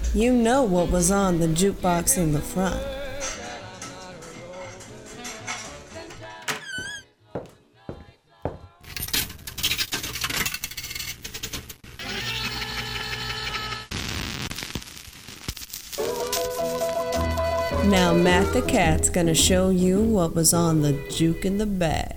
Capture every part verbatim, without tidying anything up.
You know what was on the jukebox in the front. Now Matt the Cat's gonna show you what was on the juke in the back.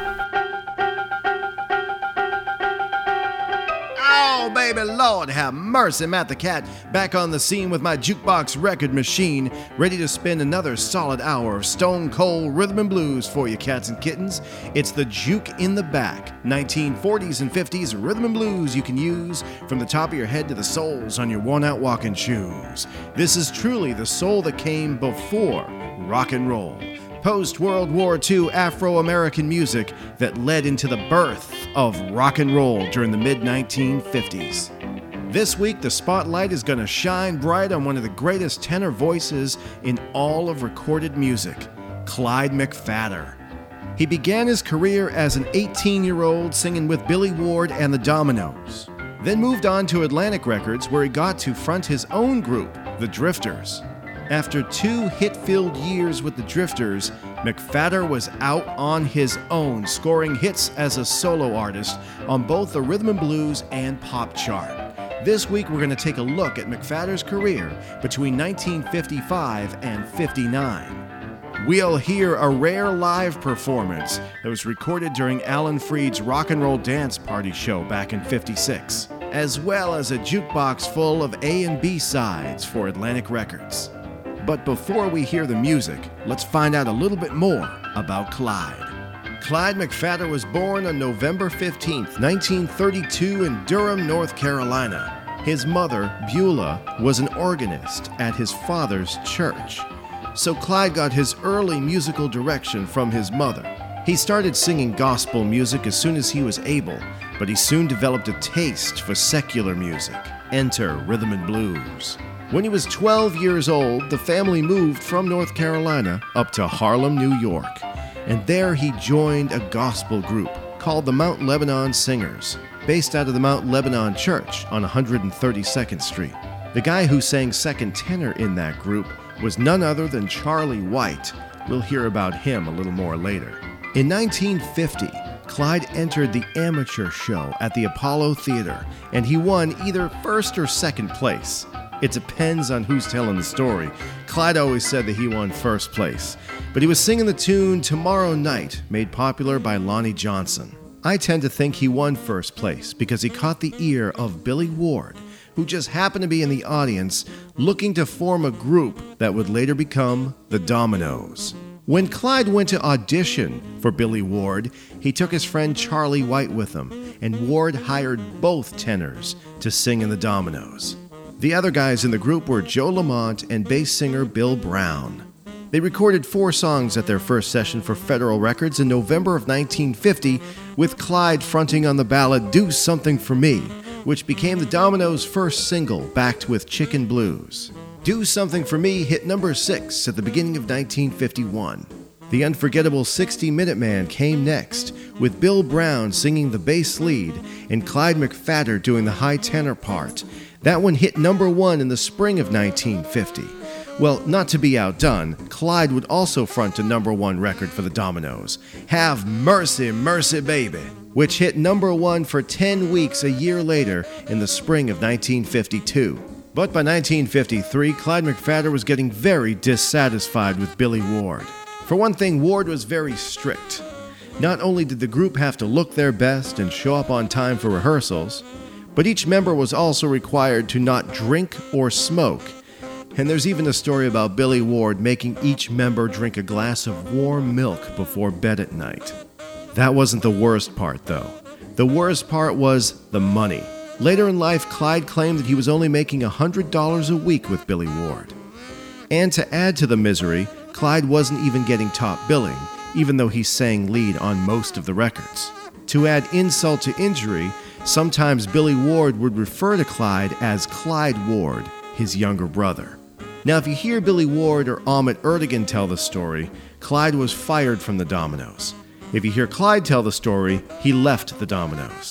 Oh, baby, Lord have mercy, Matt the Cat, back on the scene with my jukebox record machine, ready to spin another solid hour of stone cold rhythm and blues for you cats and kittens. It's the Juke in the Back, nineteen forties and fifties rhythm and blues you can use from the top of your head to the soles on your worn-out walking shoes. This is truly the soul that came before rock and roll. Post-World War Two Afro-American music that led into the birth of rock and roll during the mid nineteen fifties. This week, the spotlight is going to shine bright on one of the greatest tenor voices in all of recorded music, Clyde McPhatter. He began his career as an eighteen-year-old singing with Billy Ward and the Dominoes, then moved on to Atlantic Records where he got to front his own group, the Drifters. After two hit-filled years with the Drifters, McPhatter was out on his own, scoring hits as a solo artist on both the rhythm and blues and pop chart. This week we're going to take a look at McPhatter's career between nineteen fifty-five and fifty-nine. We'll hear a rare live performance that was recorded during Alan Freed's Rock and Roll Dance Party show back in fifty-six, as well as a jukebox full of A and B sides for Atlantic Records. But before we hear the music, let's find out a little bit more about Clyde. Clyde McPhatter was born on November fifteenth, nineteen thirty-two in Durham, North Carolina. His mother, Beulah, was an organist at his father's church. So Clyde got his early musical direction from his mother. He started singing gospel music as soon as he was able, but he soon developed a taste for secular music. Enter rhythm and blues. When he was twelve years old, the family moved from North Carolina up to Harlem, New York, and there he joined a gospel group called the Mount Lebanon Singers, based out of the Mount Lebanon Church on one hundred thirty-second Street. The guy who sang second tenor in that group was none other than Charlie White. We'll hear about him a little more later. In nineteen fifty, Clyde entered the amateur show at the Apollo Theater, and he won either first or second place. It depends on who's telling the story. Clyde always said that he won first place, but he was singing the tune Tomorrow Night, made popular by Lonnie Johnson. I tend to think he won first place because he caught the ear of Billy Ward, who just happened to be in the audience looking to form a group that would later become the Dominoes. When Clyde went to audition for Billy Ward, he took his friend Charlie White with him, and Ward hired both tenors to sing in the Dominoes. The other guys in the group were Joe Lamont and bass singer Bill Brown. They recorded four songs at their first session for Federal Records in November of nineteen fifty, with Clyde fronting on the ballad Do Something For Me, which became the Dominoes' first single, backed with Chicken Blues. Do Something For Me hit number six at the beginning of nineteen fifty-one. The unforgettable sixty minute Man came next, with Bill Brown singing the bass lead and Clyde McPhatter doing the high tenor part. That one hit number one in the spring of nineteen fifty. Well, not to be outdone, Clyde would also front a number one record for the Dominoes, Have Mercy, Mercy Baby, which hit number one for ten weeks a year later in the spring of nineteen fifty-two. But by nineteen fifty-three, Clyde McPhatter was getting very dissatisfied with Billy Ward. For one thing, Ward was very strict. Not only did the group have to look their best and show up on time for rehearsals, but each member was also required to not drink or smoke. And there's even a story about Billy Ward making each member drink a glass of warm milk before bed at night. That wasn't the worst part, though. The worst part was the money. Later in life, Clyde claimed that he was only making one hundred dollars a week with Billy Ward. And to add to the misery, Clyde wasn't even getting top billing, even though he sang lead on most of the records. To add insult to injury, sometimes Billy Ward would refer to Clyde as Clyde Ward, his younger brother. Now, if you hear Billy Ward or Ahmet Ertegun tell the story, Clyde was fired from the Dominoes. If you hear Clyde tell the story, he left the Dominoes.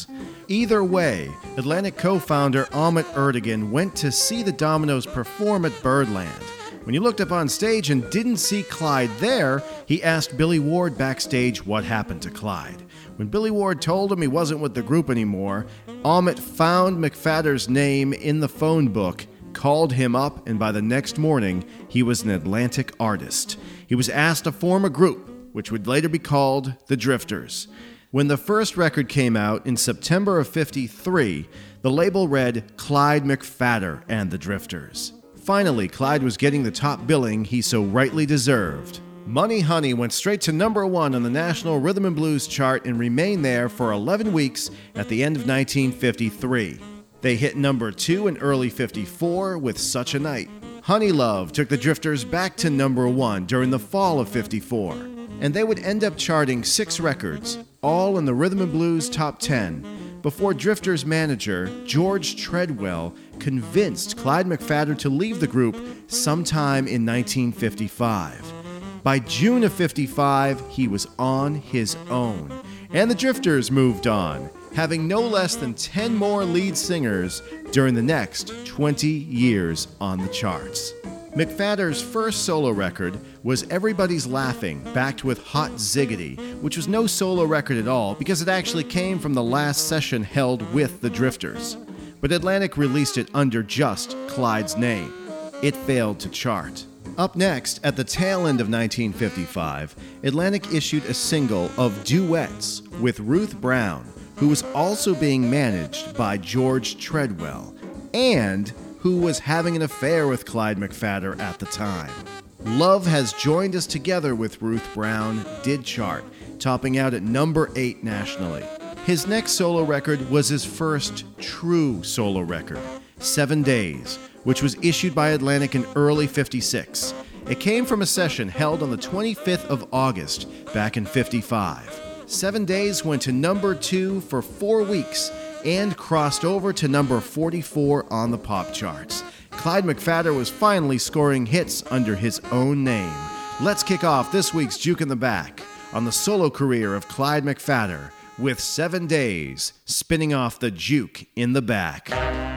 Either way, Atlantic co-founder Ahmet Ertegun went to see the Dominoes perform at Birdland. When he looked up on stage and didn't see Clyde there, he asked Billy Ward backstage what happened to Clyde. When Billy Ward told him he wasn't with the group anymore, Ahmet found McPhatter's name in the phone book, called him up, and by the next morning, he was an Atlantic artist. He was asked to form a group, which would later be called the Drifters. When the first record came out in September of fifty-three, the label read Clyde McPhatter and the Drifters. Finally, Clyde was getting the top billing he so rightly deserved. Money Honey went straight to number one on the National Rhythm and Blues chart and remained there for eleven weeks at the end of nineteen fifty-three. They hit number two in early fifty-four with Such a Night. Honey Love took the Drifters back to number one during the fall of fifty-four, and they would end up charting six records, all in the Rhythm and Blues top ten, before Drifters manager George Treadwell convinced Clyde McPhatter to leave the group sometime in nineteen fifty-five. By June of fifty-five, he was on his own, and the Drifters moved on, having no less than ten more lead singers during the next twenty years on the charts. McPhatter's first solo record was Everybody's Laughing, backed with Hot Ziggity, which was no solo record at all because it actually came from the last session held with the Drifters. But Atlantic released it under just Clyde's name. It failed to chart. Up next, at the tail end of nineteen fifty-five, Atlantic issued a single of duets with Ruth Brown, who was also being managed by George Treadwell, and who was having an affair with Clyde McPhatter at the time. Love Has Joined Us Together with Ruth Brown did chart, topping out at number eight nationally. His next solo record was his first true solo record, Seven Days, which was issued by Atlantic in early fifty-six. It came from a session held on the twenty-fifth of August back in fifty-five. Seven Days went to number two for four weeks and crossed over to number forty-four on the pop charts. Clyde McPhatter was finally scoring hits under his own name. Let's kick off this week's Juke in the Back on the solo career of Clyde McPhatter with Seven Days, spinning off the Juke in the Back.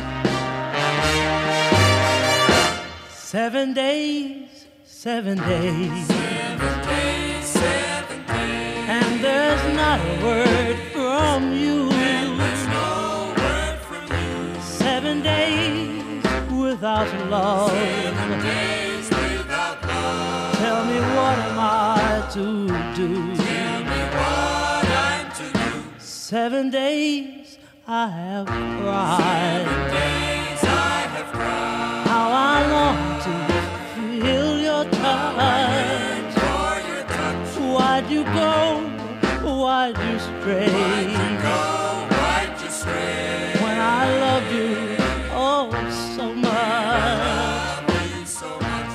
Seven days, seven days, seven days, seven days, and there's not a word from you. and there's no word from you. Seven days without love. Seven days without love. Tell me what am I to do? Tell me what I'm to do. Seven days I have cried. Seven days I have cried. How I long to feel your touch. For your touch. Why'd you go? Why'd you stray? Why'd you go? Why'd you stray? When I loved you, oh, so much. I love you so much.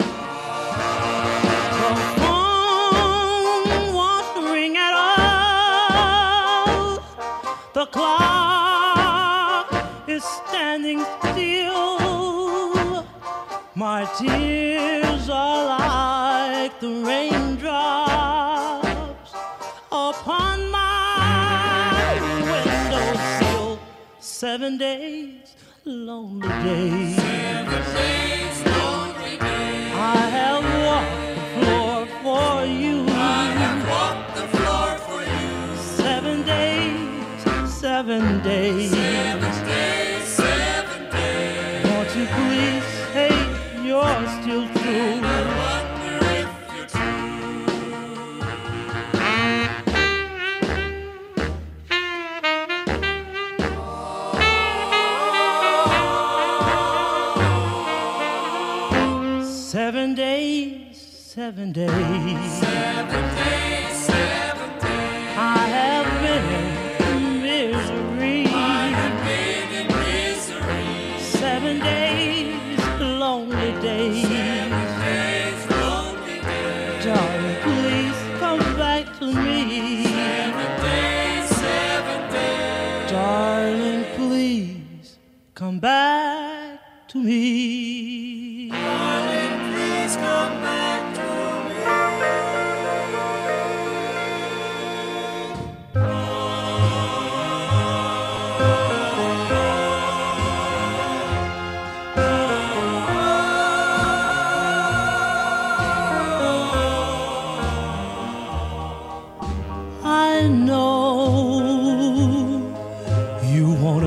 The phone won't ring at all. The clock is standing still. My tears are like the raindrops upon my windowsill. Seven days, lonely days. Seven days, lonely days. I have walked the floor for you. I have walked the floor for you. Seven days, seven days. Seven days, seven days. Won't you please say you're still true? I wonder if you're true. Seven days, seven days. Seven days, seven days. I have been in misery. I have been in misery. Seven days, lonely days. Seven days, lonely days. Darling, please come back to me. Seven days, seven days. Darling, please come back to me. Darling, please come back to me.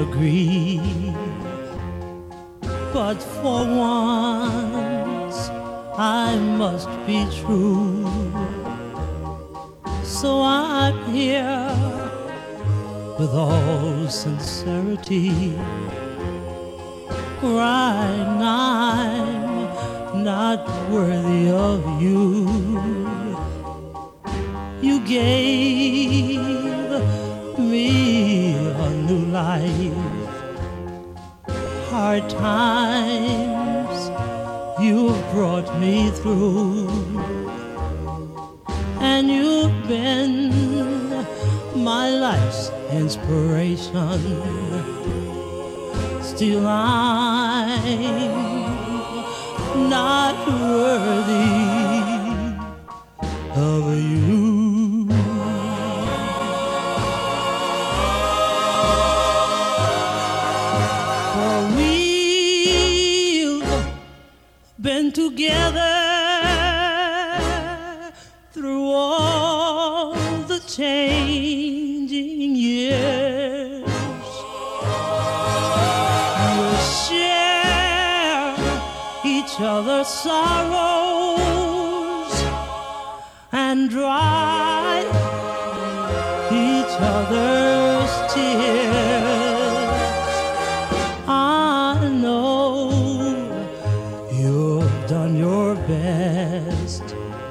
agree, but for once I must be true. So I'm here with all sincerity, crying I'm not worthy of you. You gave me a new life, hard times you've brought me through, and you've been my life's inspiration. Still I'm not worthy of you. For we've been together through all the changing years. We'll share each other's sorrows and dry each other's tears. I know you've done your best,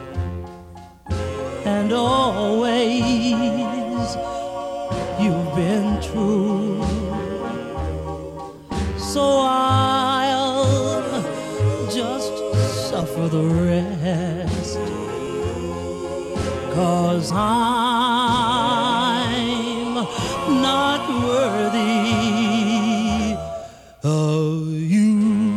and always you've been true. So I'll just suffer the rest, 'cause I'm not worthy of you.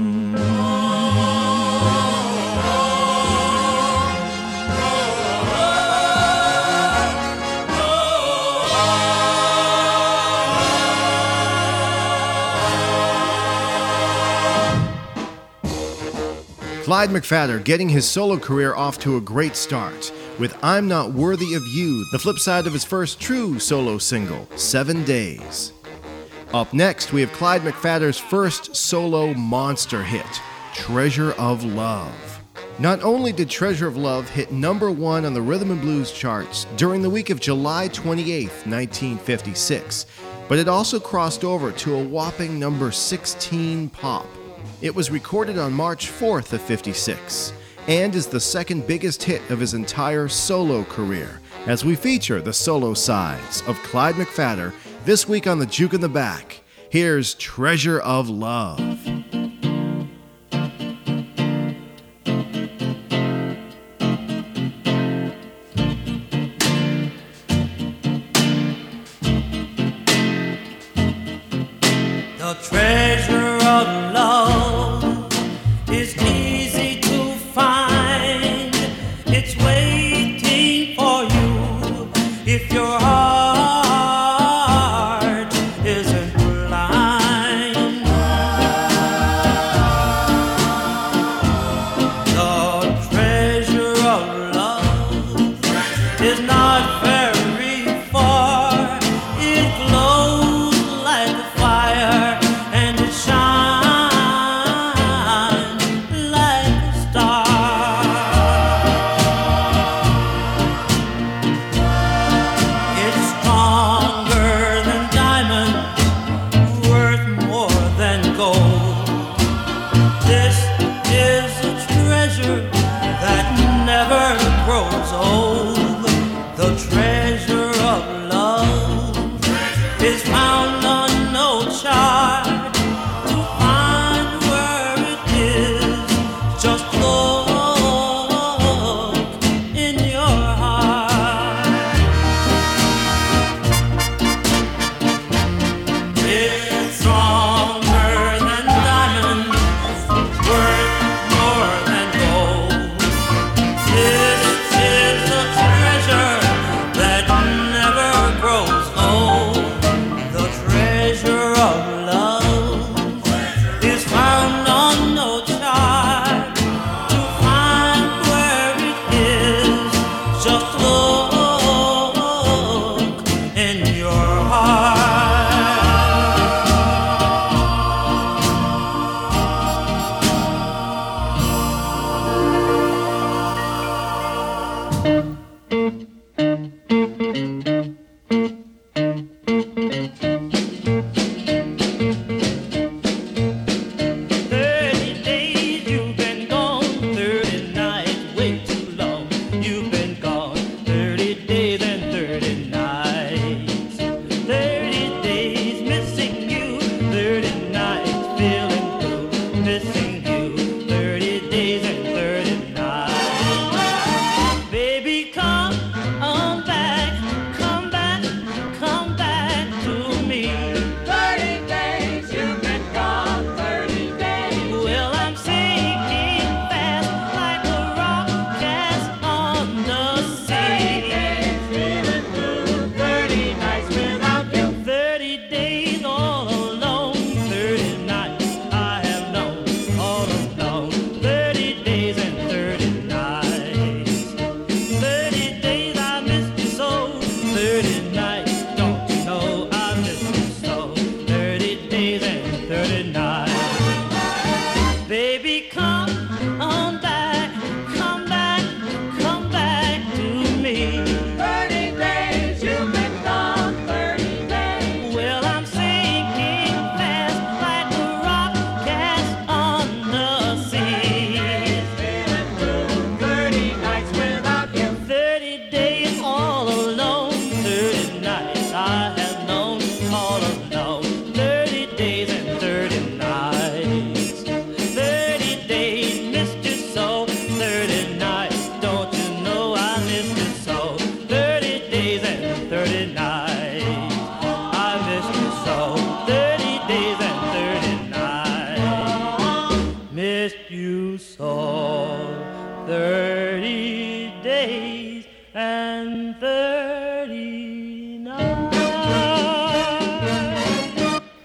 Clyde McPhatter getting his solo career off to a great start with I'm Not Worthy of You, the flip side of his first true solo single, Seven Days. Up next, we have Clyde McPhatter's first solo monster hit, Treasure of Love. Not only did Treasure of Love hit number one on the Rhythm and Blues charts during the week of July twenty-eighth, nineteen fifty-six, but it also crossed over to a whopping number sixteen pop. It was recorded on March fourth of fifty-six and is the second biggest hit of his entire solo career, as we feature the solo sides of Clyde McPhatter this week on the Juke in the Back. Here's Treasure of Love. The treasure of love is easy to find. It's waiting for you if your heart isn't blind. The treasure of love is not very far. It glows like a fire and it shines like a star. It's stronger than diamonds, worth more than gold. This is a treasure that never grows old. The treasure of love is found on no chart. To find where it is, just look in your heart. It's stronger than diamonds, worth more than gold. This is a treasure that never grows old. The treasure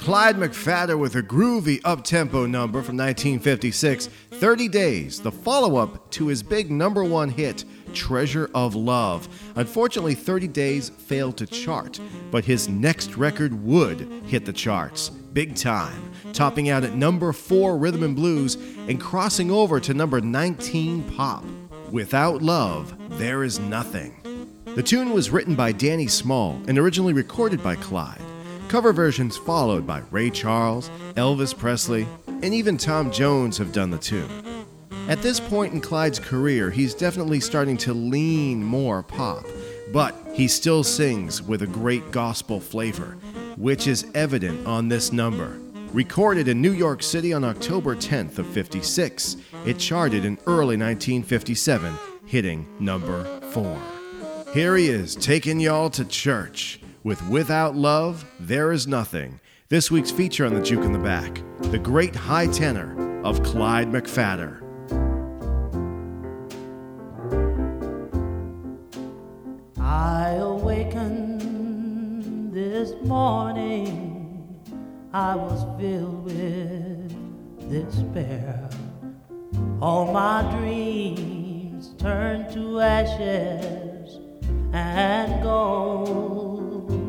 Clyde McPhatter with a groovy up-tempo number from nineteen fifty-six, thirty days, the follow-up to his big number one hit, Treasure of Love. Unfortunately, thirty days failed to chart, but his next record would hit the charts, big time, topping out at number four Rhythm and Blues and crossing over to number nineteen Pop. Without Love, There Is Nothing. The tune was written by Danny Small and originally recorded by Clyde. Cover versions followed by Ray Charles, Elvis Presley, and even Tom Jones have done the tune. At this point in Clyde's career, he's definitely starting to lean more pop, but he still sings with a great gospel flavor, which is evident on this number. Recorded in New York City on October tenth of fifty-six, it charted in early nineteen fifty-seven, hitting number four. Here he is, taking y'all to church with Without Love, There Is Nothing. This week's feature on the Juke in the Back, the great high tenor of Clyde McPhatter. I awakened this morning, I was filled with despair. All my dreams turned to ashes and gold.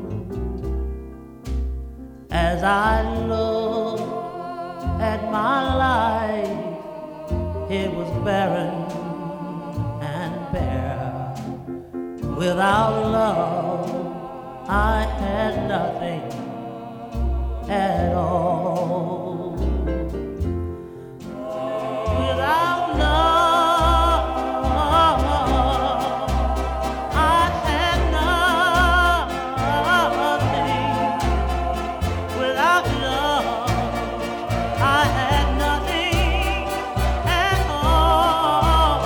As I look at my life, it was barren and bare. Without love, I had nothing at all. Without love, I had nothing. Without love, I had nothing at all.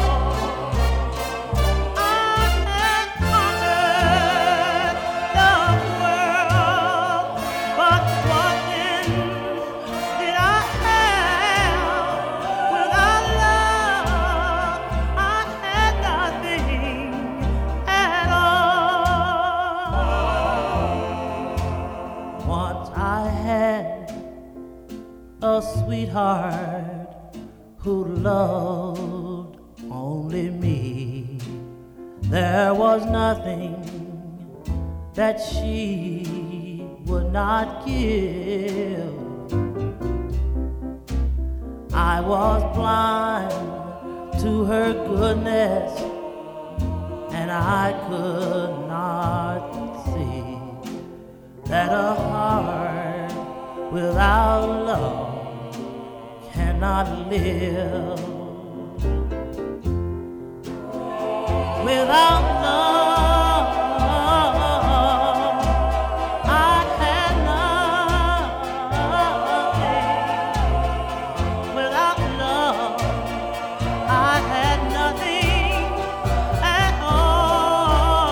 I had conquered the world, but what then did I have? Without love, I had nothing at all. Once I had a sweetheart who loved only me. There was nothing that she would not give. I was blind to her goodness, and I could not see that a heart without love cannot live. Without love, I had nothing. Without love, I had nothing at all.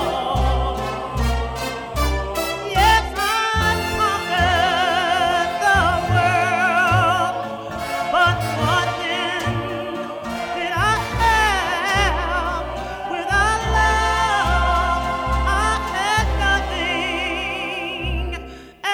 Yes, I conquered the world, but what then did I have? Without love, I had nothing at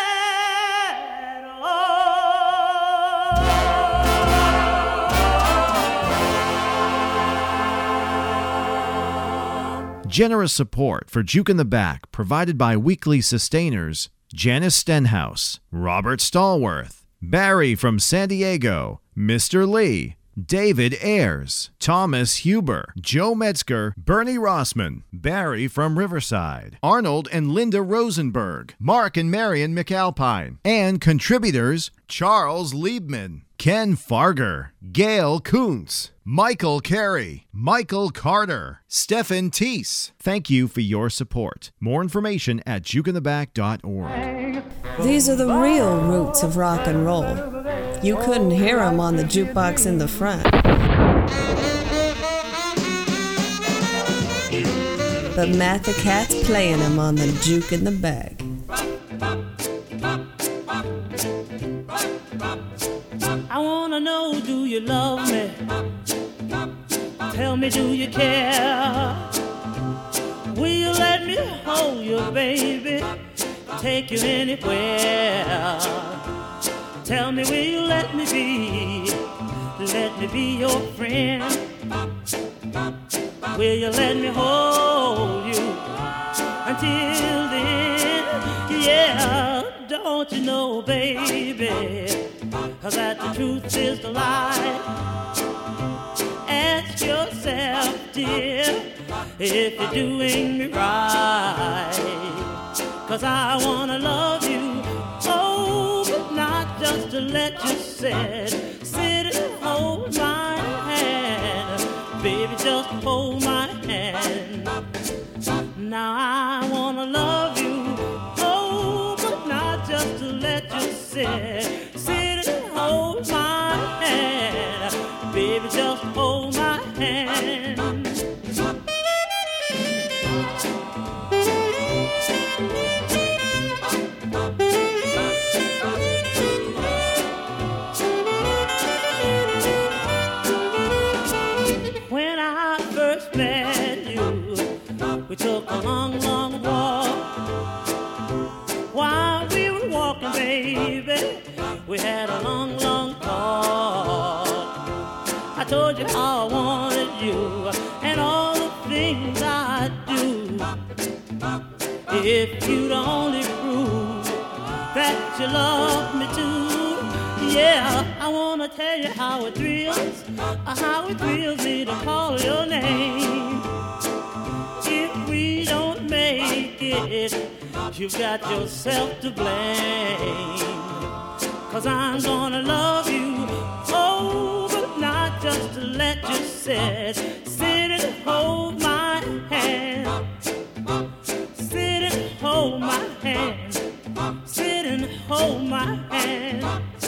all. Generous support for Juke in the Back provided by weekly sustainers Janice Stenhouse, Robert Stallworth, Barry from San Diego, Mister Lee, David Ayers, Thomas Huber, Joe Metzger, Bernie Rossman, Barry from Riverside, Arnold and Linda Rosenberg, Mark and Marion McAlpine, and contributors Charles Liebman, Ken Farger, Gail Kuntz, Michael Carey, Michael Carter, Stephen Teese. Thank you for your support. More information at juke in the back dot org. These are the real roots of rock and roll. You couldn't hear them on the jukebox in the front. But Matt the Cat's playing them on the juke in the bag. I wanna know, do you love me? Tell me, do you care? Will you let me hold you, baby? take you anywhere. Tell me, will you let me be? Let me be your friend. Will you let me hold you until then? Yeah, don't you know, baby, that the truth is the lie? Ask yourself, dear, if you're doing me right. 'Cause I wanna love you, oh, but not just to let you sit, sit and hold my hand. Baby, just hold my hand. Now I wanna love you, oh, but not just to let you sit, sit and hold my hand. Baby, just hold my hand. When I first met you, we took a long, long walk. While we were walking, baby, we had a long, long talk. I told you how I wanted you and all the things I do. If you'd only prove that you love me too. Yeah, I wanna tell you how it thrills, how it thrills me to call your name. If we don't make it, you've got yourself to blame. 'Cause I'm gonna love you, oh, but not just to let you sit, sit and hold my hand. Sit and hold my hand, sit and hold my hand.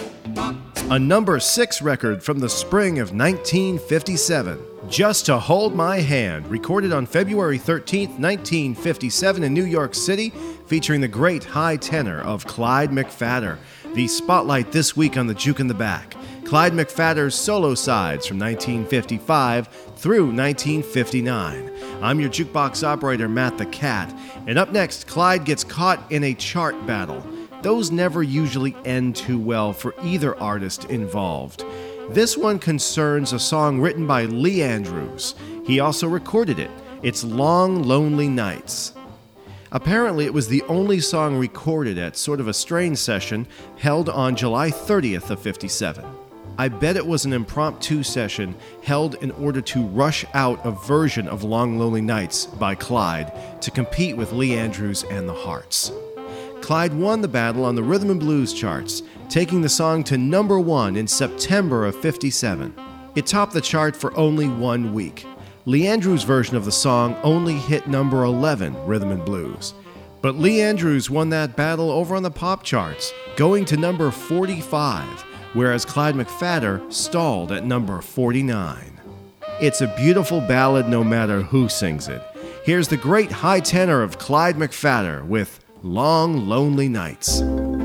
A number six record from the spring of nineteen fifty-seven. Just to Hold My Hand, recorded on February thirteenth, nineteen fifty-seven in New York City, featuring the great high tenor of Clyde McPhatter. The spotlight this week on the Juke in the Back. Clyde McPhatter's solo sides from nineteen fifty-five through nineteen fifty-nine. I'm your jukebox operator, Matt the Cat, and up next, Clyde gets caught in a chart battle. Those never usually end too well for either artist involved. This one concerns a song written by Lee Andrews. He also recorded it. It's Long Lonely Nights. Apparently, it was the only song recorded at sort of a strange session held on July thirtieth of fifty-seven. I bet it was an impromptu session held in order to rush out a version of Long Lonely Nights by Clyde to compete with Lee Andrews and the Hearts. Clyde won the battle on the Rhythm and Blues charts, taking the song to number one in September of fifty-seven. It topped the chart for only one week. Lee Andrews' version of the song only hit number eleven, Rhythm and Blues. But Lee Andrews won that battle over on the pop charts, going to number forty-five, whereas Clyde McPhatter stalled at number forty-nine. It's a beautiful ballad no matter who sings it. Here's the great high tenor of Clyde McPhatter with Long Lonely Nights.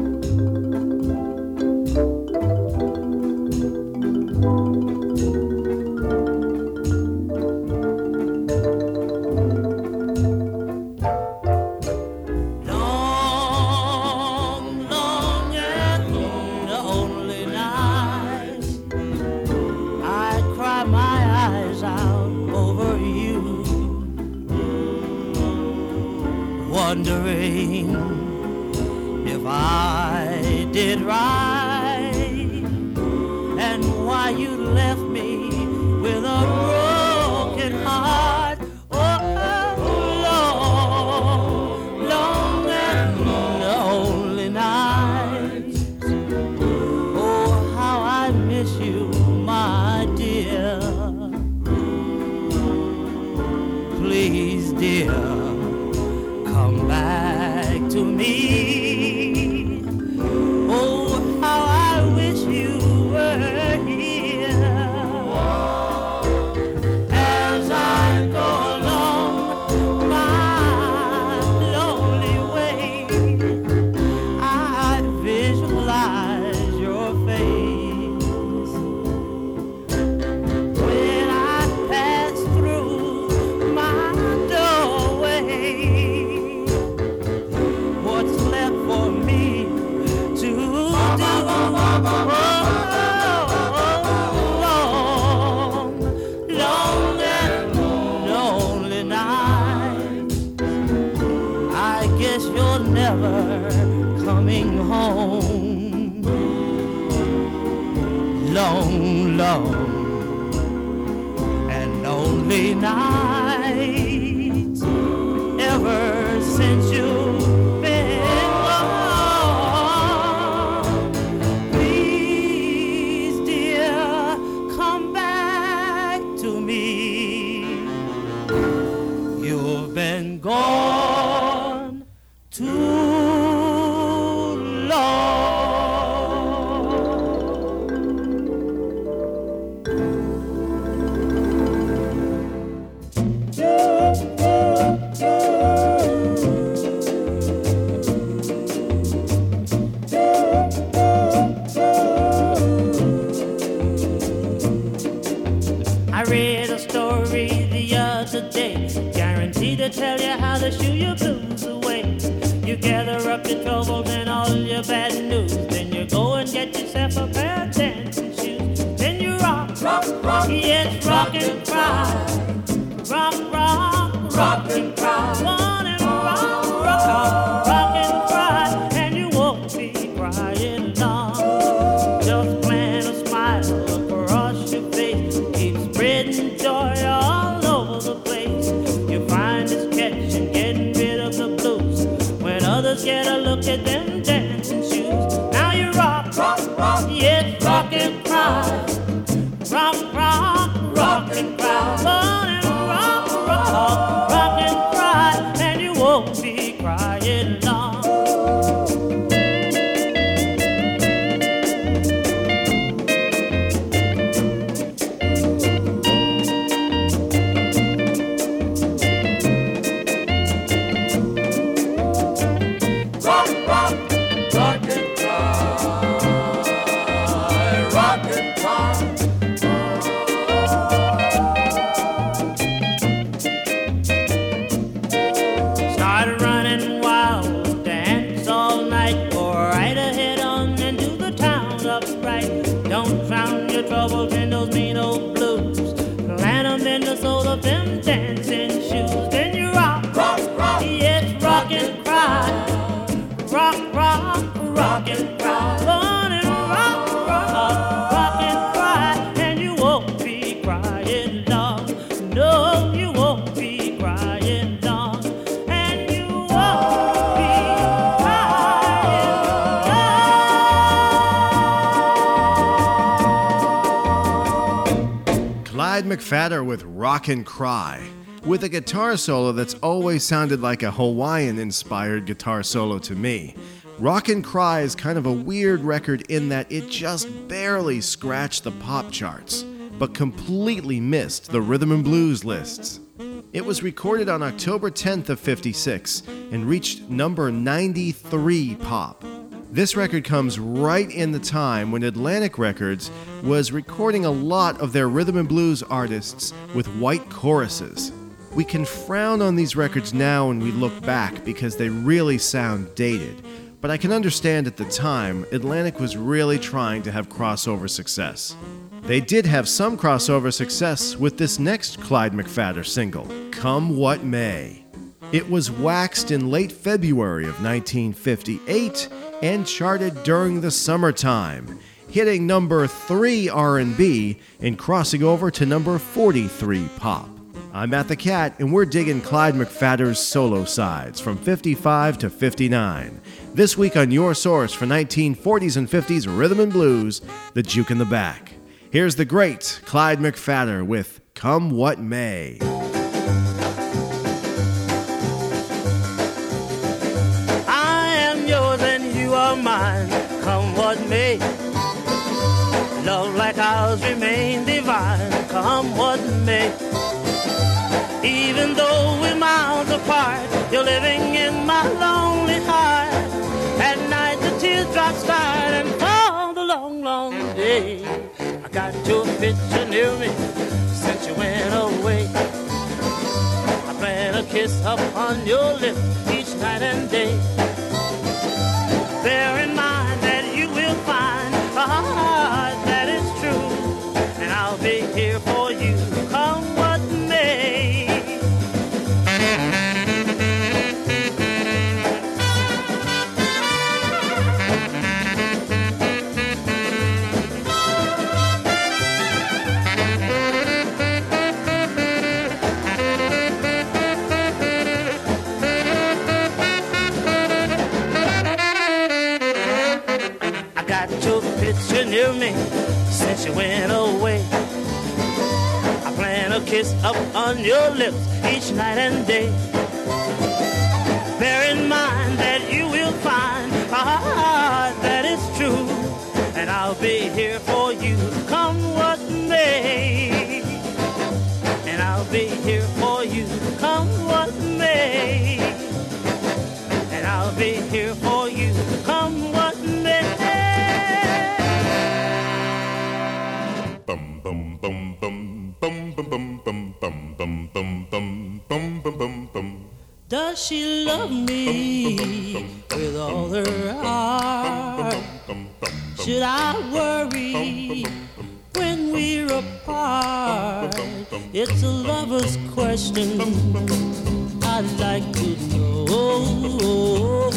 Wondering if I did right and why you left me with a broken heart. Oh, long, long and lonely nights. Oh, how I miss you, my dear. Please, dear, come back to me. Oh, how I wish you were here. coming home. Long, long and lonely nights ever since you've been gone. Please, dear, come back to me. You've been gone too to tell you how to shoo your blues away. You gather up your troubles and all your bad news. Then you go and get yourself a pair of dancing shoes. Then you rock, rock, rock, yes, rock and cry. Rock, rock, rock and cry. One and rock, rock, rock and cry. And you won't be crying long. Just plant a smile across your face. Keep spreading joy all over the place. You find it's catching, getting rid of the blues. When others get a look at them dancing shoes. Now you rock, rock, rock, yes, rock and cry. Rock, rock, rock and cry. Run and rock, rock, rock and cry. And you won't be crying long. Them dancing shoes. Then you rock, rock, rock, yes, rock and cry. Rock, rock, rock and cry. Run and rock, rock, rock and cry. And you won't be crying long. No, you won't be crying long. And you won't be crying long. Clyde McPhatter with Rock and Cry, with a guitar solo that's always sounded like a Hawaiian-inspired guitar solo to me. Rock and Cry is kind of a weird record in that it just barely scratched the pop charts, but completely missed the rhythm and blues lists. It was recorded on October tenth of fifty-six and reached number ninety-three pop. This record comes right in the time when Atlantic Records was recording a lot of their rhythm and blues artists with white choruses. We can frown on these records now when we look back because they really sound dated, but I can understand at the time Atlantic was really trying to have crossover success. They did have some crossover success with this next Clyde McPhatter single, Come What May. It was waxed in late February of nineteen fifty-eight and charted during the summertime, hitting number three R and B and crossing over to number forty-three pop. I'm Matt the Cat, and we're digging Clyde McPhatter's solo sides from fifty-five to fifty-nine. This week on your source for nineteen forties and fifties rhythm and blues, the Juke in the Back. Here's the great Clyde McPhatter with Come What May. Mine, come what may. Love like ours remain divine, come what may. Even though we're miles apart, you're living in my lonely heart. At night the teardrops start and fall the long, long day. I got your picture near me since you went away. I plan a kiss upon your lips each night and day. Bear in mind that you will find a heart that is true, and I'll be here for you, come what may. picture near me since you went away. I plan a kiss up on your lips each night and day. Bear in mind that you will find a heart that is true, and I'll be here for you come what may. And I'll be here for you come what may. And I'll be here for you come what may. Bum bum bum bum bum bum bum bum bum bum bum bum bum bum bum bum. Does she love me with all her heart? Should I worry when we're apart? It's a lover's question I'd like to know.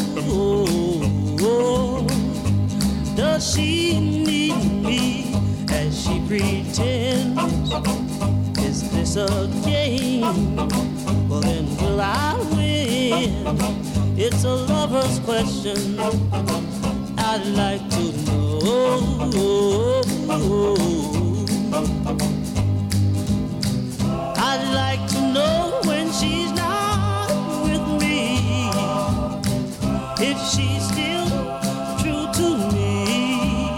Does she need me as she pretends? Is this a game? Well then will I win? It's a lover's question I'd like to know. I'd like to know when she's not with me, if she's still true to me.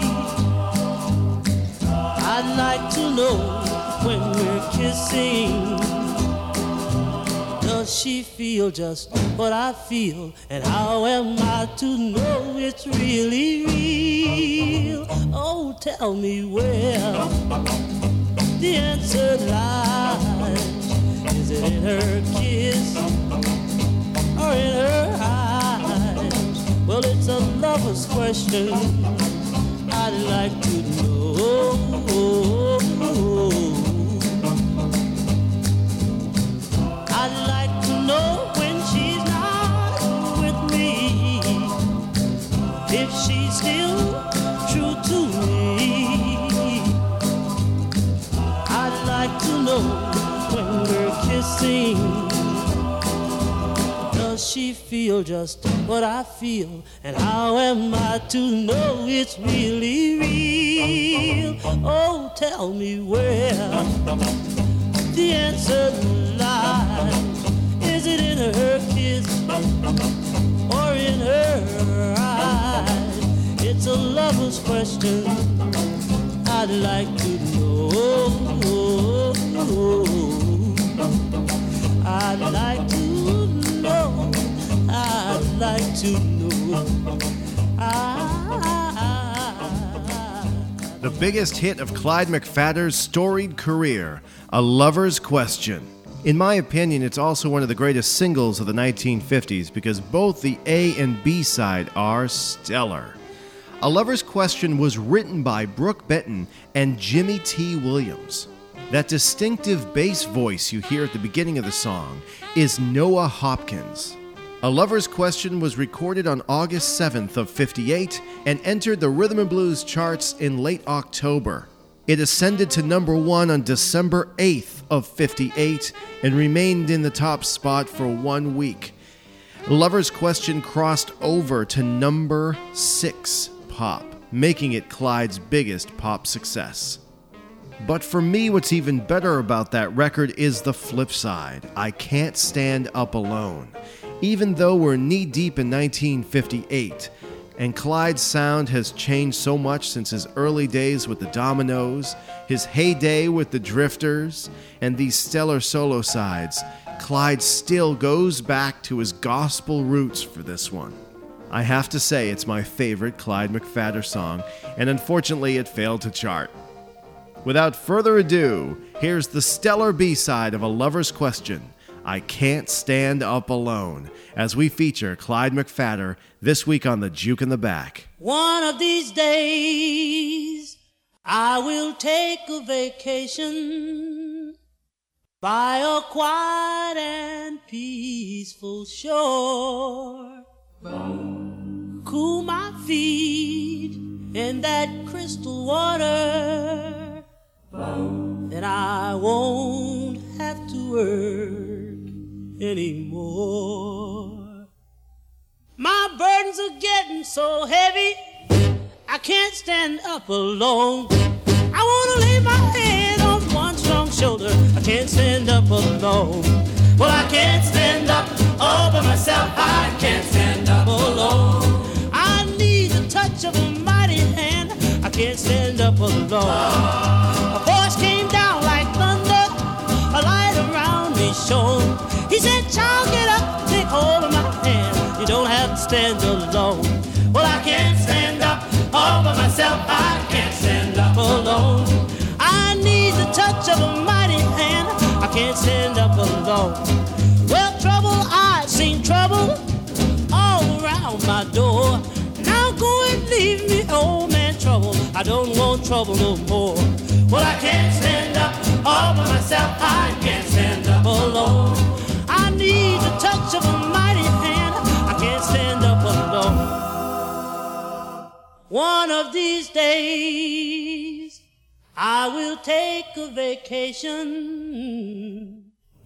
I'd like to know when we're kissing, does she feel just what I feel? And how am I to know it's really real? Oh, tell me where the answer lies. Is it in her kiss or in her eyes? Well, it's a lover's question I'd like to know. I'd like to know when she's not with me, if she's still true to me. I'd like to know when we're kissing, does she feel just what I feel? And how am I to know it's really real? Oh, tell me where the answer lies. Is it in her kiss or in her eyes? It's a lover's question I'd like to know. I'd like to know. I'd like to know. I The biggest hit of Clyde McPhatter's storied career, A Lover's Question. In my opinion, it's also one of the greatest singles of the nineteen fifties because both the A and B side are stellar. A Lover's Question was written by Brooke Benton and Jimmy T. Williams. That distinctive bass voice you hear at the beginning of the song is Noah Hopkins. A Lover's Question was recorded on August seventh of fifty-eight and entered the Rhythm and Blues charts in late October. It ascended to number one on December eighth of fifty-eight and remained in the top spot for one week. Lover's Question crossed over to number six pop, making it Clyde's biggest pop success. But for me, what's even better about that record is the flip side, I Can't Stand Up Alone. Even though we're knee-deep in nineteen fifty-eight, and Clyde's sound has changed so much since his early days with the Dominoes, his heyday with the Drifters, and these stellar solo sides, Clyde still goes back to his gospel roots for this one. I have to say it's my favorite Clyde McPhatter song, and unfortunately it failed to chart. Without further ado, here's the stellar B-side of A Lover's Question, I Can't Stand Up Alone, as we feature Clyde McPhatter this week on the Juke in the Back. One of these days, I will take a vacation by a quiet and peaceful shore. Cool my feet in that crystal water. Then I won't have to work anymore. My burdens are getting so heavy, I can't stand up alone. I wanna lay my head on one strong shoulder. I can't stand up alone. Well, I can't stand up all by myself. I can't stand up alone. I need the touch of a mighty hand. I can't stand up alone. A voice came down like thunder. A light around me shone. He said, child, get up, take hold of my hand. You don't have to stand alone. Well, I can't stand up all by myself. I can't stand up alone. I need the touch of a mighty hand. I can't stand up alone. Well, trouble, I've seen trouble all around my door. Now go and leave me, old man, trouble. I don't want trouble no more. Well, I can't stand up all by myself. I can't stand up alone. I need the touch of a mighty hand. I can't stand up alone. One of these days I will take a vacation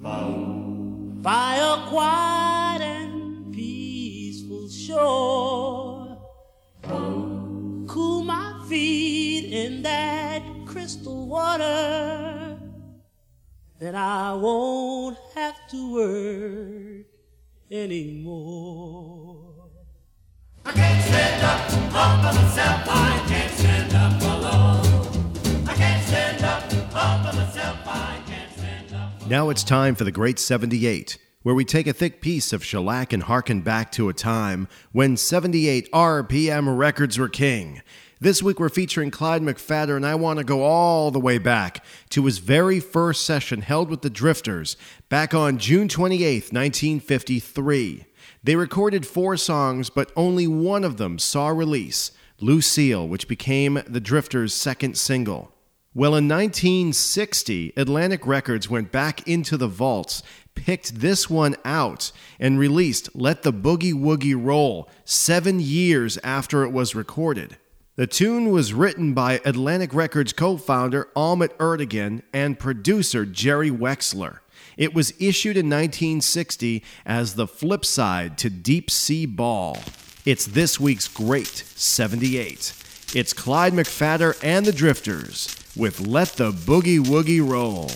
by a quiet and peaceful shore. Cool my feet in that crystal water, then I won't have to work anymore. I can't stand up all by myself. I can't stand up alone. I can't stand up all by myself. I can't stand up. Now it's time for the Great seventy-eight, where we take a thick piece of shellac and harken back to a time when seventy-eight R P M records were king. This week we're featuring Clyde McPhatter, and I want to go all the way back to his very first session held with the Drifters back on June twenty-eighth, nineteen fifty-three. They recorded four songs, but only one of them saw release, Lucille, which became the Drifters' second single. Well, in nineteen sixty, Atlantic Records went back into the vaults, picked this one out, and released Let the Boogie Woogie Roll seven years after it was recorded. The tune was written by Atlantic Records co-founder Ahmet Ertegun and producer Jerry Wexler. It was issued in nineteen sixty as the flip side to Deep Sea Ball. It's this week's Great seventy-eight. It's Clyde McPhatter and the Drifters with Let the Boogie Woogie Roll.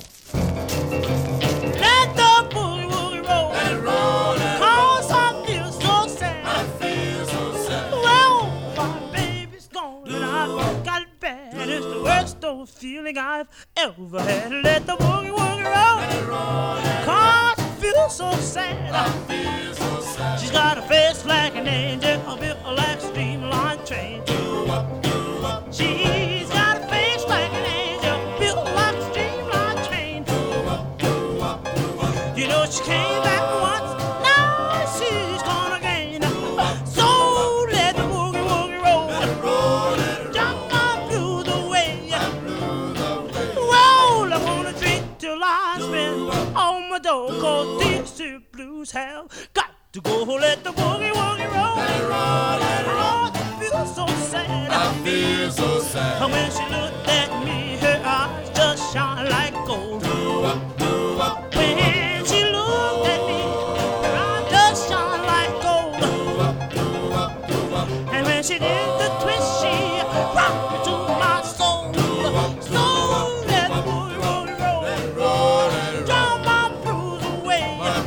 Let the boogie woogie roll. Let it roll, let it Cause I feel so sad. I feel so sad. Well, my baby's gone and I've got it bad. It's the worst old feeling I've ever had. Let the boogie woogie roll. Let it roll, let it Cause I feel so sad. I feel so sad. She's got a face like an angel, a bit like a streamline train. She's got a face like an angel, built like a streamline train. You know she came back once, now she's gone again. So let the boogie woogie roll, jump my blues away. Well, I'm gonna drink till I spend on my door, cause these two blues have got to go. Let the boogie woogie roll. Let it roll, let it roll. Oh, I feel so sad. I feel so sad. And when she looked at me, her eyes just shine like gold. When she looked at me, her eyes just shine like gold. And when she did the twist, she rocked me to my soul. So let the boogie woogie roll, draw my blues away.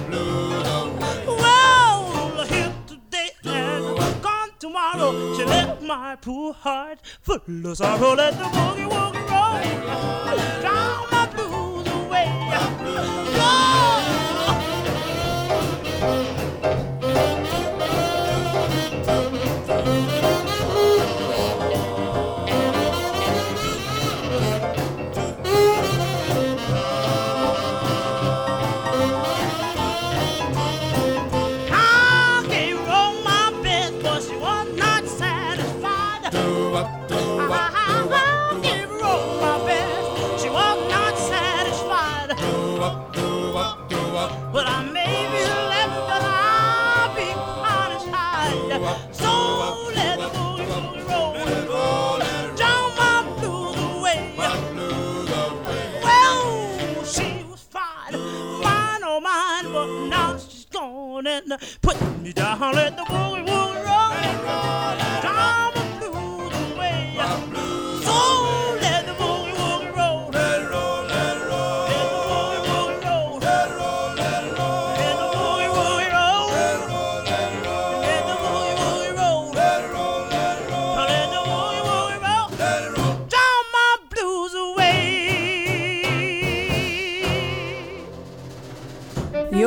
Well, here today and gone tomorrow. She left my poor heart full of sorrow. Let the boogie woogie roll, drown my blues away. I gave her all my best, but she was not satisfied. I gave her all my best, she was not satisfied. But I may be left, but I'll be punished high. So let the boogie woogie roll, drown my blues away. Well, she was fine, fine or mine, but now she's gone and put me down. Let the boogie woogie roll, drown my blues away.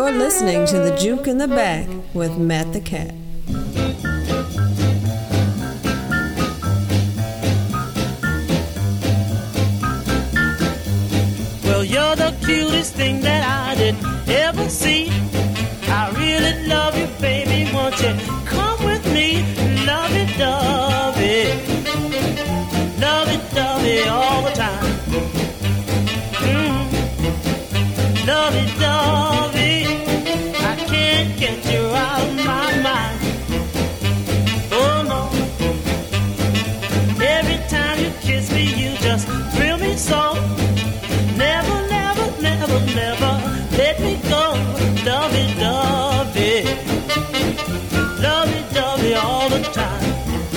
You're listening to The Juke in the Back with Matt the Cat. Well, you're the cutest thing that I did ever see. I really love you, baby. Won't you come with me? Lovey-dovey, lovey-dovey all the time. Mm. Lovey-dovey, I can't get you out of my mind. Oh no, every time you kiss me, you just thrill me so. Never, never, never, never let me go. Lovey-dovey, lovey-dovey all the time.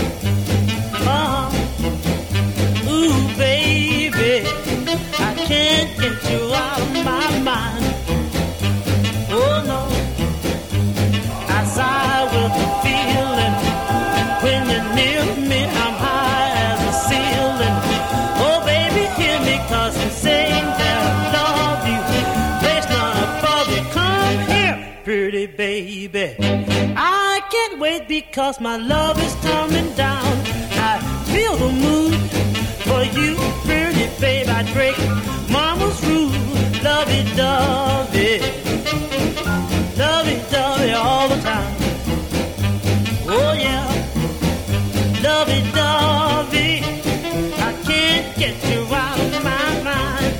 Uh-huh. Ooh, baby, I can't get you out of my mind. Oh, no. I sigh with the feeling when you're near me. I'm high as a ceiling. Oh, baby, hear me, 'cause I'm saying that I love you. There's none above you. Come here, pretty baby. I can't wait because my love is coming down. I feel the mood for you, pretty babe. I'd break mama's rule. Lovey-dovey, lovey-dovey all the time. Oh yeah, lovey-dovey, I can't get you out of my mind.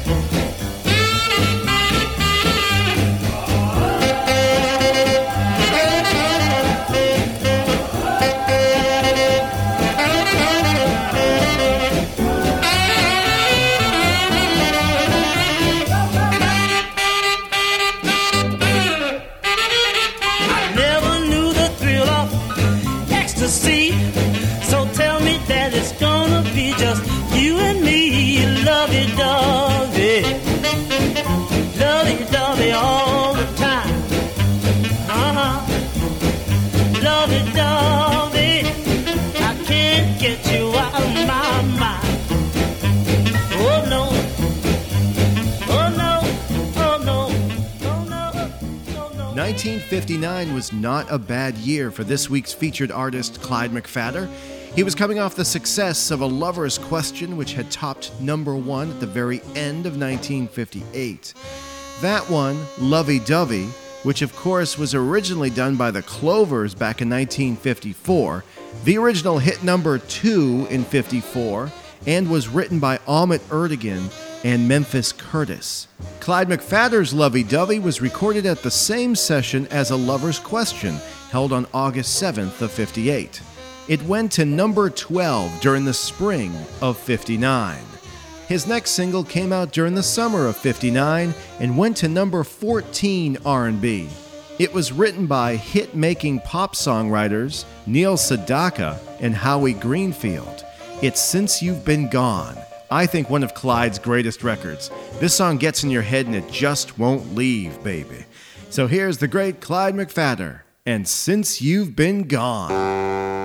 So tell me that it's gonna be just you and me. Lovey-dovey, lovey-dovey all the time. Uh-huh. Lovey-dovey, I can't get you out of my mind. Oh no, oh no, oh no, oh no, oh no. nineteen fifty-nine was not a bad year for this week's featured artist, Clyde McPhatter. He was coming off the success of A Lover's Question, which had topped number one at the very end of nineteen fifty-eight. That one, Lovey-Dovey, which of course was originally done by the Clovers back in nineteen fifty-four, the original hit number two in fifty-four, and was written by Ahmet Ertegun and Memphis Curtis. Clyde McPhatter's Lovey-Dovey was recorded at the same session as A Lover's Question, held on August seventh of fifty-eight. It went to number twelve during the spring of fifty-nine. His next single came out during the summer of fifty-nine and went to number fourteen R and B. It was written by hit-making pop songwriters Neil Sedaka and Howie Greenfield. It's Since You've Been Gone, I think one of Clyde's greatest records. This song gets in your head and it just won't leave, baby. So here's the great Clyde McPhatter and Since You've Been Gone.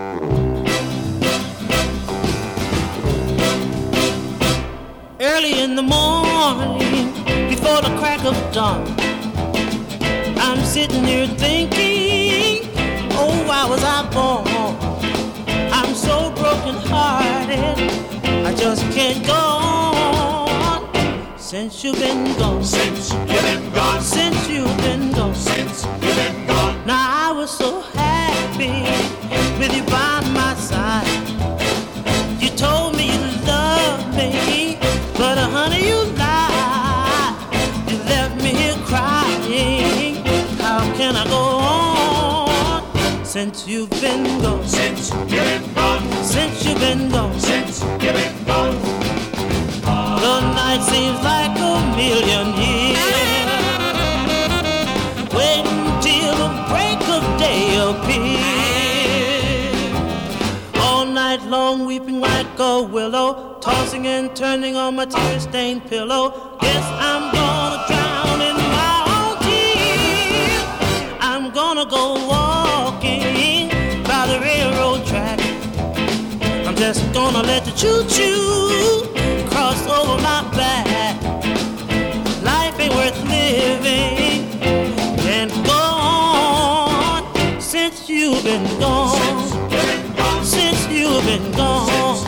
Early in the morning, before the crack of dawn, I'm sitting here thinking, oh, why was I born? I'm so broken hearted, I just can't go on. Since you've been gone, Since you've been gone, since you've been gone, since you've been gone. now I was so happy with you by my side. You told me you loved me, but uh, honey, you lied. You left me here crying. How can I go on? Since you've been gone, Since you've been gone, since you've been gone, since you've been gone. the night seems like a million years. Waiting till the break of day appears. All night long weeping like a willow, tossing and turning on my tear-stained pillow. Guess I'm gonna drown in my own tears. I'm gonna go walking by the railroad track. I'm just gonna let the choo-choo cross over my back. Life ain't worth living, and you've been gone, since you've been gone.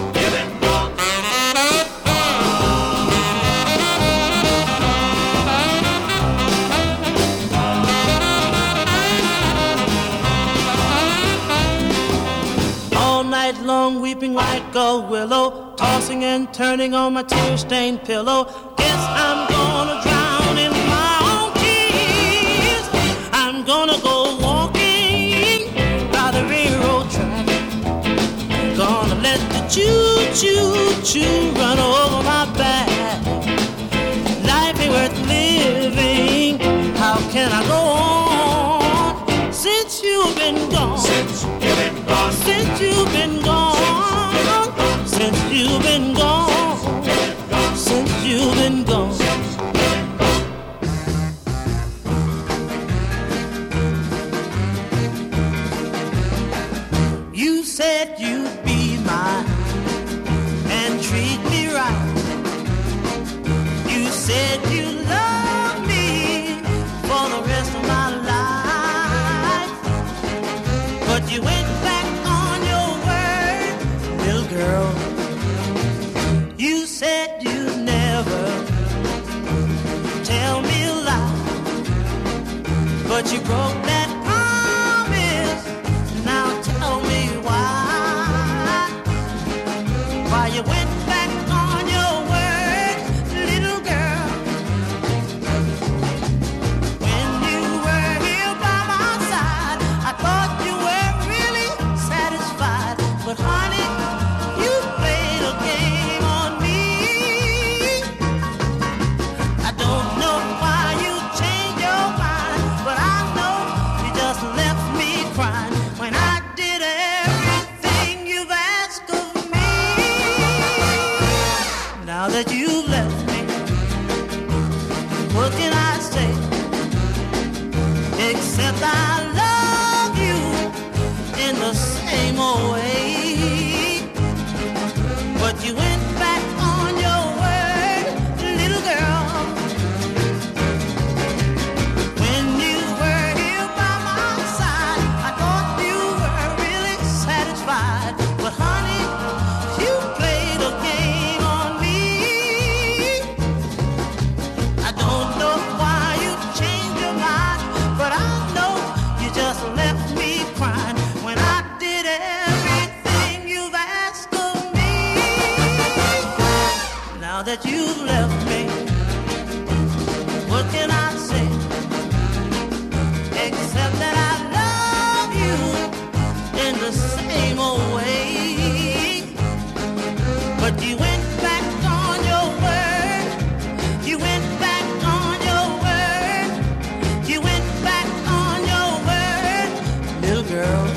All night long weeping like a willow, tossing and turning on my tear-stained pillow. Guess I'm gonna drown in my own tears. I'm gonna go walking by the railroad track. Gonna let the choo-choo-choo run over my back. Life ain't worth living. How can I go on since you've been gone? Since you've been gone. Since you've been gone. Since you've been gone. Since you've been gone. You said you'd be mine and treat me right. You said you love me for the rest of my life. But you went back on your word, little girl. You said you'd never tell me a lie, but you broke that promise. Now tell me why. Why you went back on your word, little girl. When you were here by my side, I thought you were really satisfied. But honey, you played a game on me. I don't know why you changed your mind, but I know you just left me crying when I did everything you've asked of me. Now that you've left me, what can I say? Except I love you in the same old way. But you went back on your word, little girl. When you were here by my side, I thought you were really satisfied. But honey, you played a game on me. I don't know why you changed your mind, but I know you just left me crying when I did everything you've asked of me. Now that you've left me, what can I say? Except that I love you in the same old way. But you went back on your word. You went back on your word. You went back on your word, little girl.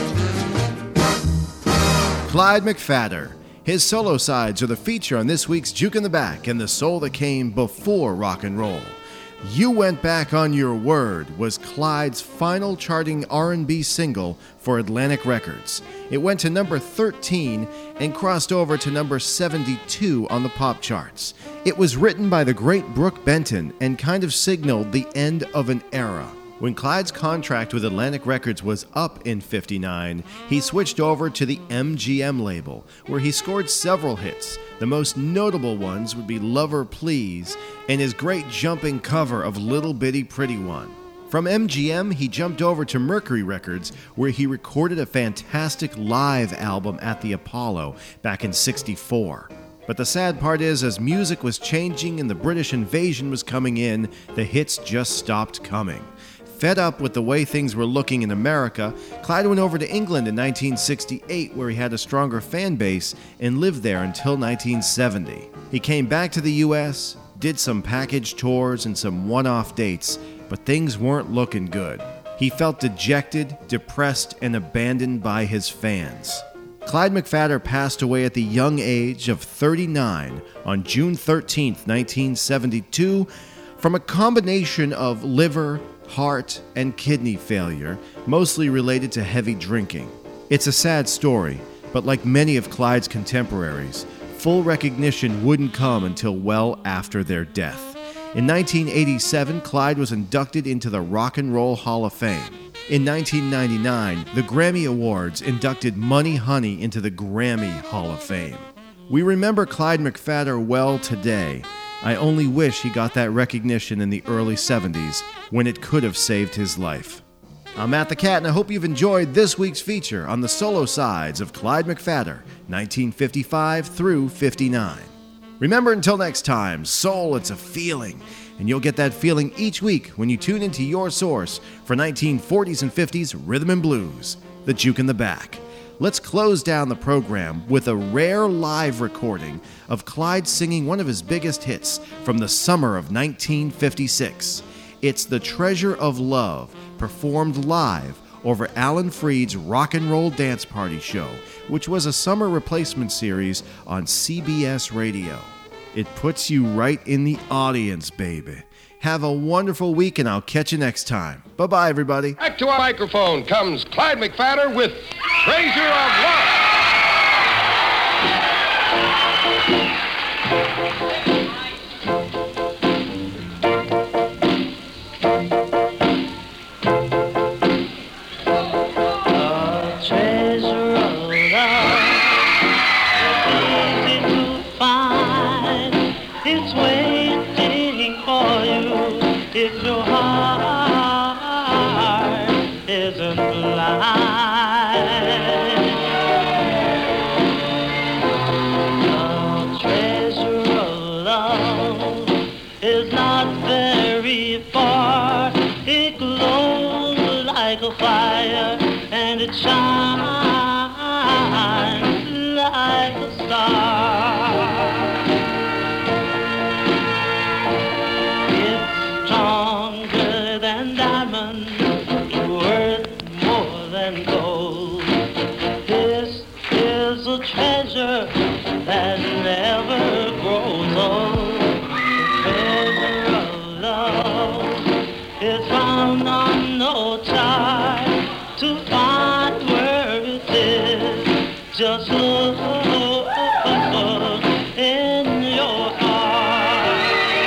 Clyde McPhatter. His solo sides are the feature on this week's Juke in the Back and the soul that came before rock and roll. You Went Back on Your Word was Clyde's final charting R and B single for Atlantic Records. It went to number thirteen and crossed over to number seventy-two on the pop charts. It was written by the great Brooke Benton and kind of signaled the end of an era. When Clyde's contract with Atlantic Records was up in fifty-nine, he switched over to the M G M label, where he scored several hits. The most notable ones would be Lover Please and his great jumping cover of Little Bitty Pretty One. From M G M, he jumped over to Mercury Records, where he recorded a fantastic live album at the Apollo back in sixty-four. But the sad part is, as music was changing and the British invasion was coming in, the hits just stopped coming. Fed up with the way things were looking in America, Clyde went over to England in nineteen sixty-eight, where he had a stronger fan base and lived there until nineteen seventy. He came back to the U S, did some package tours and some one-off dates, but things weren't looking good. He felt dejected, depressed, and abandoned by his fans. Clyde McPhatter passed away at the young age of thirty-nine on June thirteenth, nineteen seventy-two, from a combination of liver, heart, and kidney failure, mostly related to heavy drinking. It's a sad story, but like many of Clyde's contemporaries, full recognition wouldn't come until well after their death. In nineteen eighty-seven, Clyde was inducted into the Rock and Roll Hall of Fame. In nineteen ninety-nine, the Grammy Awards inducted Money Honey into the Grammy Hall of Fame. We remember Clyde McPhatter well today. I only wish he got that recognition in the early seventies when it could have saved his life. I'm Matt the Cat, and I hope you've enjoyed this week's feature on the solo sides of Clyde McPhatter, nineteen fifty-five through fifty-nine. Remember, until next time, soul, it's a feeling, and you'll get that feeling each week when you tune into your source for nineteen forties and fifties rhythm and blues, the Juke in the Back. Let's close down the program with a rare live recording of Clyde singing one of his biggest hits from the summer of nineteen fifty-six. It's The Treasure of Love, performed live over Alan Freed's Rock and Roll Dance Party show, which was a summer replacement series on C B S Radio. It puts you right in the audience, baby. Have a wonderful week, and I'll catch you next time. Bye-bye, everybody. Back to our microphone comes Clyde McPhatter with Treasure of Love. Just look in your heart.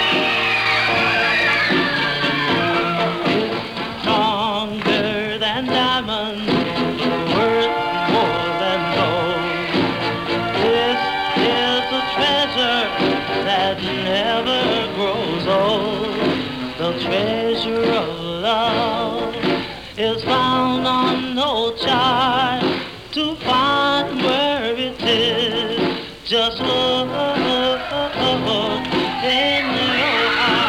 It's stronger than diamonds, worth more than gold. This is a treasure that never grows old. The treasure of love is found on no chart. To find where it is, just look in your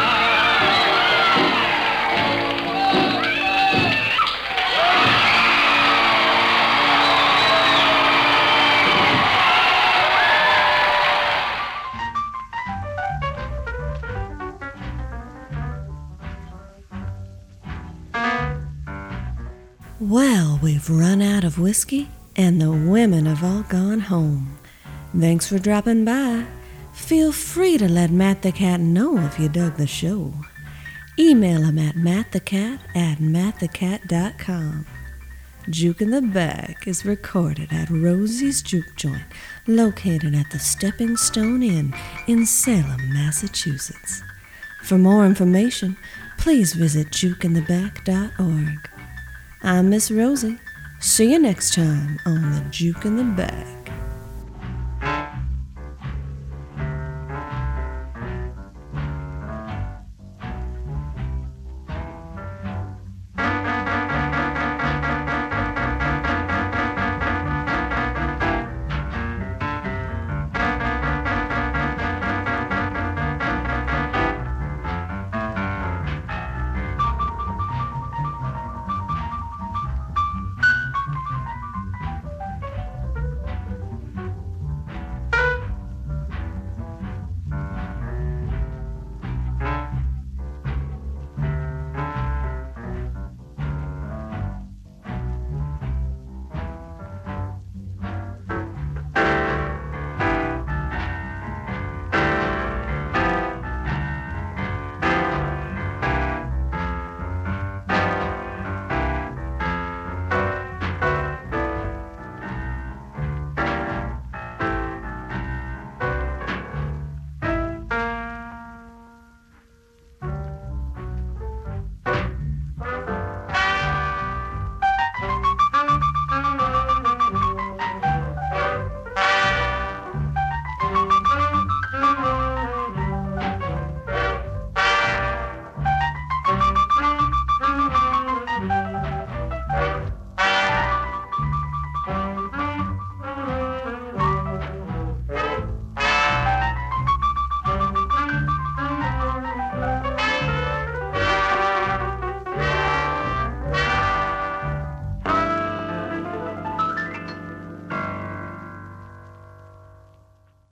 Well, we've run out of whiskey, and the women have all gone home. Thanks for dropping by. Feel free to let Matt the Cat know if you dug the show. Email him at mattthecat at matt the cat dot com. Juke in the Back is recorded at Rosie's Juke Joint, located at the Stepping Stone Inn in Salem, Massachusetts. For more information, please visit juke in the back dot org. I'm Miss Rosie. See you next time on the Juke in the Back.